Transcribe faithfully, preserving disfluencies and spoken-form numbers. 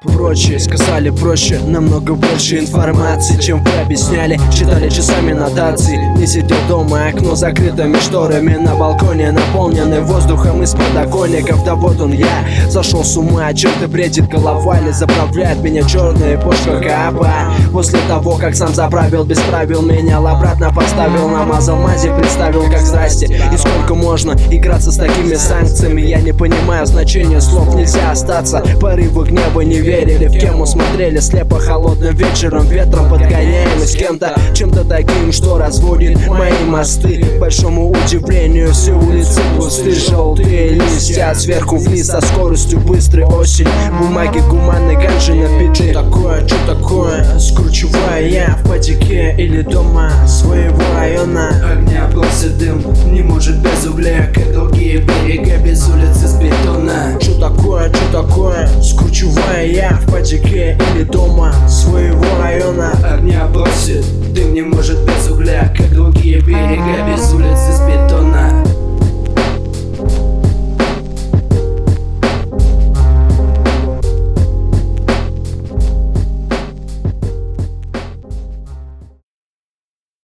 прочие сказали проще, намного больше информации, чем вы объясняли. Читали часами нотации. Не сидел дома, окно закрытыми шторами, на балконе наполненный воздухом из подоконников. Да вот он я, сошел с ума, чем-то бредит голова, или заправляет меня черная эпошка капа. После того, как сам заправил без правил, менял обратно, поставил, намазал мази, представил как здрасте. И сколько можно играться с такими санкциями? Я не понимаю значения слов, нельзя остаться. Порывы гнева не верили, в тему смотрели слепо холодным вечером, ветром подгоняемый с кем-то, чем-то таким, что разводит мои мосты. К большому удивлению, все улицы пусты, желтые листья сверху вниз со скоростью быстрой осень. Бумаги гуманной ганжи напиты. Что такое, что такое? Скручиваю я в потеке или дома своего района. Огня плався дым, не может без угля, как другие берега без улицы с бетона. Что такое, что такое? Скручиваю я в потеке или дома своего